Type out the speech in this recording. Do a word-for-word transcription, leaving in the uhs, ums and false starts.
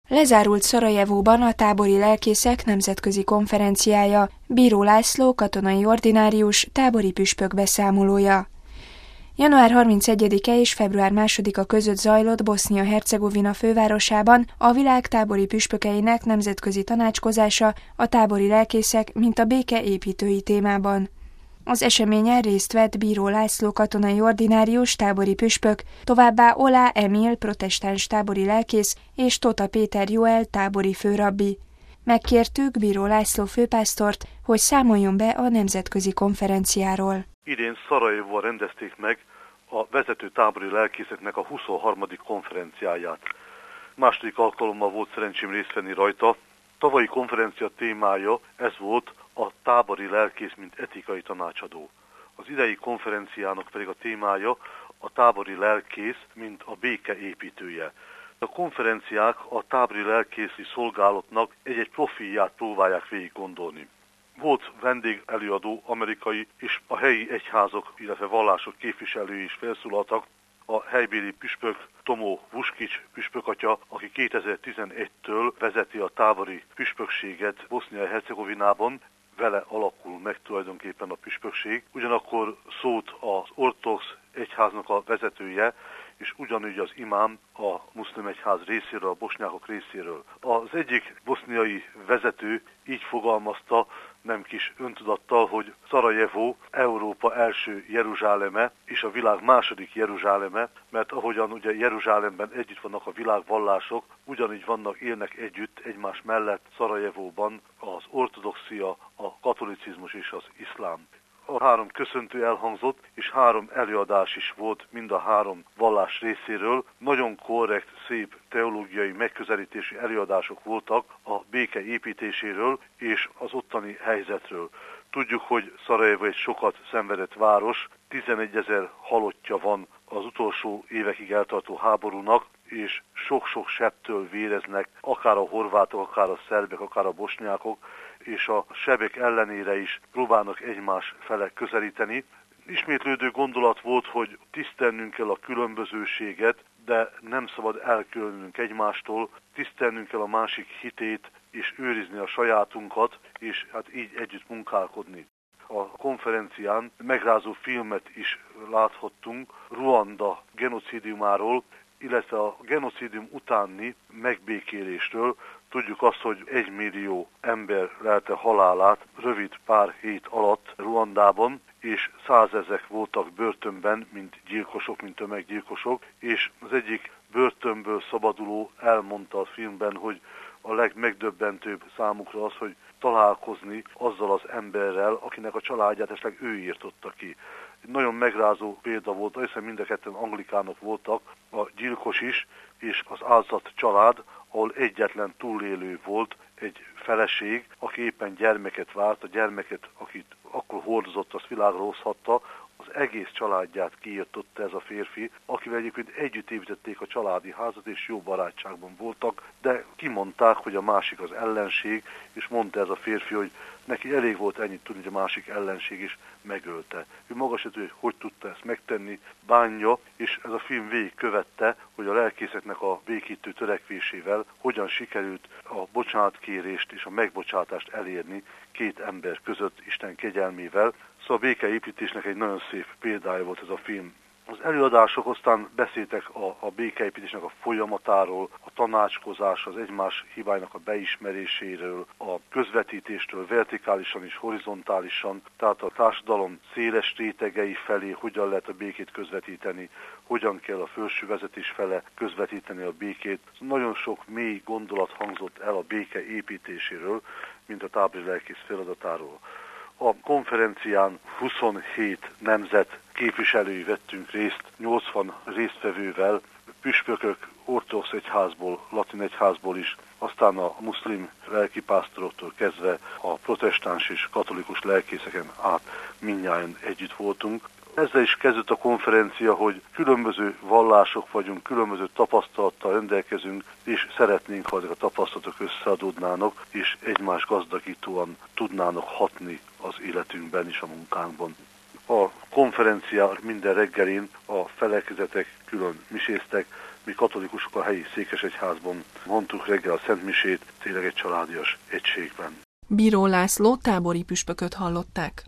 Lezárult Szarajevóban a tábori lelkészek nemzetközi konferenciája, Bíró László katonai ordinárius tábori püspök beszámolója. január harmincegyedike és február másodika között zajlott Bosznia-Hercegovina fővárosában a világ tábori püspökeinek nemzetközi tanácskozása a tábori lelkészek, mint a béke építői témában. Az eseményen részt vett Bíró László katonai ordinárius tábori püspök, továbbá Olá Emil protestáns tábori lelkész és Tota Péter Joel tábori főrabbi. Megkértük Bíró László főpásztort, hogy számoljon be a nemzetközi konferenciáról. Idén Szarajevóban rendezték meg a vezető tábori lelkészeknek a huszonharmadik konferenciáját. Második alkalommal volt szerencsém részt venni rajta. Tavalyi konferencia témája ez volt, a tábori lelkész, mint etikai tanácsadó. Az idei konferenciának pedig a témája a tábori lelkész, mint a béke építője. A konferenciák a tábori lelkészi szolgálatnak egy-egy profilját próbálják végig gondolni. Volt vendégelőadó amerikai, és a helyi egyházak, illetve vallások képviselői is felszólaltak. A helybéli püspök Tomó Vuskics püspökatya, aki kétezer-tizenegytől vezeti a tábori püspökséget Bosznia-Hercegovinában, vele alakul meg tulajdonképpen a püspökség. Ugyanakkor szót az ortodox egyháznak a vezetője, és ugyanúgy az imám a muszlim egyház részéről, a bosnyákok részéről. Az egyik boszniai vezető így fogalmazta, nem kis öntudattal, hogy Szarajevó Európa első Jeruzsáleme és a világ második Jeruzsáleme, mert ahogyan ugye Jeruzsálemben együtt vannak a világvallások, ugyanígy vannak, élnek együtt egymás mellett Szarajevóban az ortodoxia, a katolicizmus és az iszlám. A három köszöntő elhangzott, és három előadás is volt mind a három vallás részéről. Nagyon korrekt, szép teológiai megközelítési előadások voltak a béke építéséről és az ottani helyzetről. Tudjuk, hogy Szarajevó egy sokat szenvedett város, tizenegyezer halottja van az utolsó évekig eltartó háborúnak, és sok-sok sebtől véreznek, akár a horvátok, akár a szerbek, akár a bosnyákok, és a sebek ellenére is próbálnak egymás fele közelíteni. Ismétlődő gondolat volt, hogy tisztelnünk kell a különbözőséget, de nem szabad elkülönülnünk egymástól, tisztelnünk kell a másik hitét, és őrizni a sajátunkat, és hát így együtt munkálkodni. A konferencián megrázó filmet is láthattunk Ruanda genocidiumáról, illetve a genocidium utáni megbékélésről. Tudjuk azt, hogy egy millió ember lelte halálát rövid pár hét alatt Ruandában, és százezek voltak börtönben, mint gyilkosok, mint tömeggyilkosok, és az egyik börtönből szabaduló elmondta a filmben, hogy a legmegdöbbentőbb számukra az, hogy találkozni azzal az emberrel, akinek a családját esetleg ő írtotta ki. Nagyon megrázó példa volt, hiszen mind a ketten anglikánok voltak, a gyilkos is, és az áldozat család, ahol egyetlen túlélő volt, egy feleség, aki éppen gyermeket várt, a gyermeket, akit akkor hordozott, azt világra hozhatta, az egész családját kiirtotta ez a férfi, akivel egyébként együtt építették a családi házat, és jó barátságban voltak, de kimondták, hogy a másik az ellenség, és mondta ez a férfi, hogy neki elég volt ennyit tudni, hogy a másik ellenség is megölte. Ő maga se tudja, hogy hogy tudta ezt megtenni, bánja, és ez a film végig követte, hogy a lelkészeknek a békítő törekvésével hogyan sikerült a bocsánatkérést és a megbocsátást elérni két ember között Isten kegyelmével. Szóval a békeépítésnek egy nagyon szép példája volt ez a film. Az előadások aztán beszéltek a, a békeépítésnek a folyamatáról, a tanácskozás, az egymás hibáinak a beismeréséről, a közvetítéstől vertikálisan és horizontálisan, tehát a társadalom széles rétegei felé hogyan lehet a békét közvetíteni, hogyan kell a felső vezetés fele közvetíteni a békét. Nagyon sok mély gondolat hangzott el a béke építéséről, mint a tábori lelkész feladatáról. A konferencián huszonhét nemzet képviselői vettünk részt, nyolcvan résztvevővel, püspökök ortodox egyházból, latin egyházból is, aztán a muszlim lelkipásztoroktól kezdve a protestáns és katolikus lelkészeken át mindnyájan együtt voltunk. Ezzel is kezdődött a konferencia, hogy különböző vallások vagyunk, különböző tapasztalattal rendelkezünk, és szeretnénk, ha ezek a tapasztalatok összeadódnának, és egymás gazdagítóan tudnának hatni az életünkben és a munkánkban. A konferencián minden reggelin a felekezetek külön miséztek, mi katolikusok a helyi székesegyházban mondtuk reggel a szentmisét, tényleg egy családias egységben. Bíró László tábori püspököt hallották.